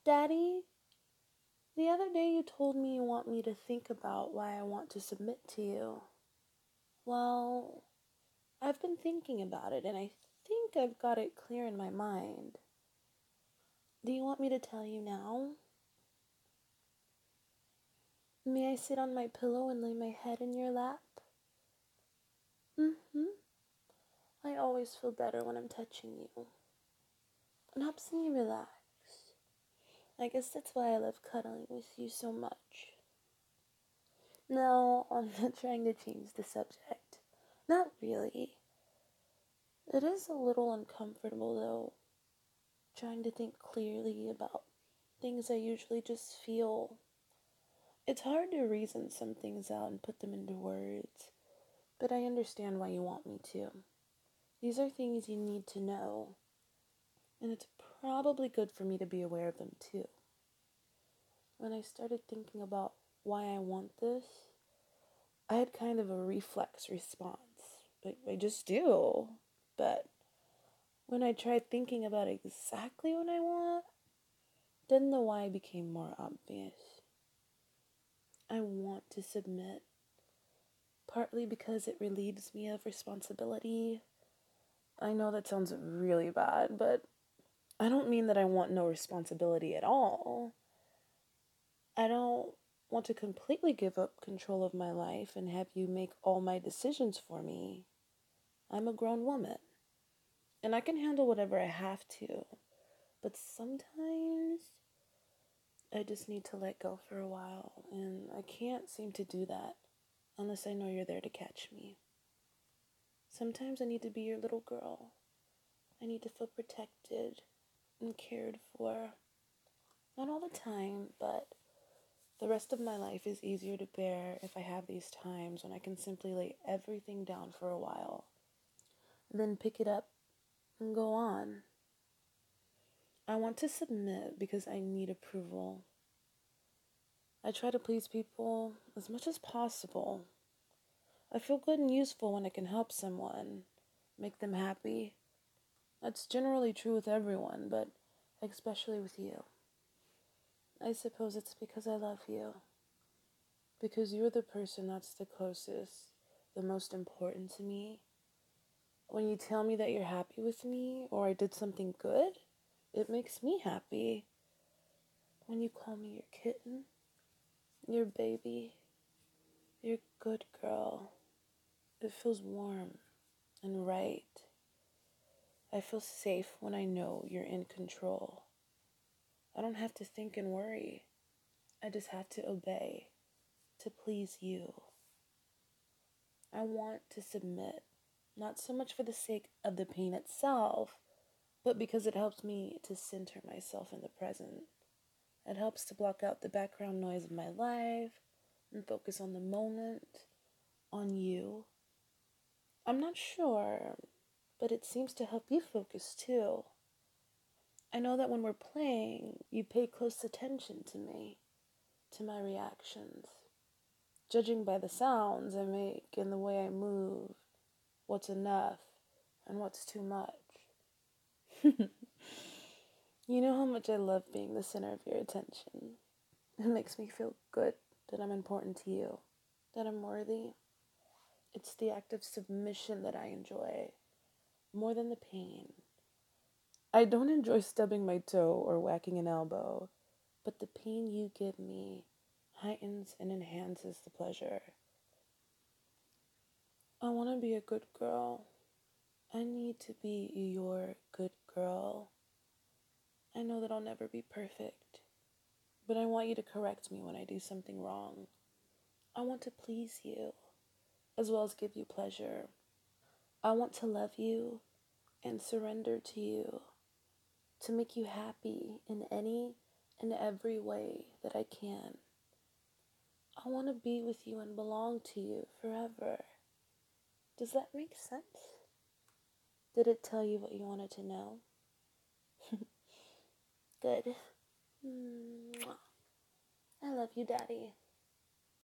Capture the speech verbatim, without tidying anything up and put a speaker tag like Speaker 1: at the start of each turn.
Speaker 1: Daddy, the other day you told me you want me to think about why I want to submit to you. Well, I've been thinking about it and I think I've got it clear in my mind. Do you want me to tell you now? May I sit on my pillow and lay my head in your lap? Mm-hmm. I always feel better when I'm touching you. It helps me relax. I guess that's why I love cuddling with you so much. No, I'm not trying to change the subject. Not really. It is a little uncomfortable, though, trying to think clearly about things I usually just feel. It's hard to reason some things out and put them into words, but I understand why you want me to. These are things you need to know, and it's probably good for me to be aware of them too. When I started thinking about why I want this, I had kind of a reflex response. I, I just do. But when I tried thinking about exactly what I want, then the why became more obvious. I want to submit, partly because it relieves me of responsibility. I know that sounds really bad, but I don't mean that I want no responsibility at all. I don't want to completely give up control of my life and have you make all my decisions for me. I'm a grown woman, and I can handle whatever I have to, but sometimes I just need to let go for a while, and I can't seem to do that unless I know you're there to catch me. Sometimes I need to be your little girl. I need to feel protected and cared for. Not all the time, but the rest of my life is easier to bear if I have these times when I can simply lay everything down for a while, then pick it up and go on. I want to submit because I need approval. I try to please people as much as possible. I feel good and useful when I can help someone, make them happy. That's generally true with everyone, but especially with you. I suppose it's because I love you. Because you're the person that's the closest, the most important to me. When you tell me that you're happy with me or I did something good, it makes me happy. When you call me your kitten, your baby, your good girl, it feels warm and right. I feel safe when I know you're in control. I don't have to think and worry. I just have to obey, to please you. I want to submit, not so much for the sake of the pain itself, but because it helps me to center myself in the present. It helps to block out the background noise of my life and focus on the moment, on you. I'm not sure, but it seems to help you focus too. I know that when we're playing, you pay close attention to me, to my reactions, judging by the sounds I make and the way I move, what's enough and what's too much. You know how much I love being the center of your attention. It makes me feel good that I'm important to you, that I'm worthy. It's the act of submission that I enjoy, more than the pain. I don't enjoy stubbing my toe or whacking an elbow, but the pain you give me heightens and enhances the pleasure. I want to be a good girl. I need to be your good girl. I know that I'll never be perfect, but I want you to correct me when I do something wrong. I want to please you, as well as give you pleasure. I want to love you and surrender to you, to make you happy in any and every way that I can. I want to be with you and belong to you forever. Does that make sense? Did it tell you what you wanted to know? Good. Mwah. I love you, Daddy.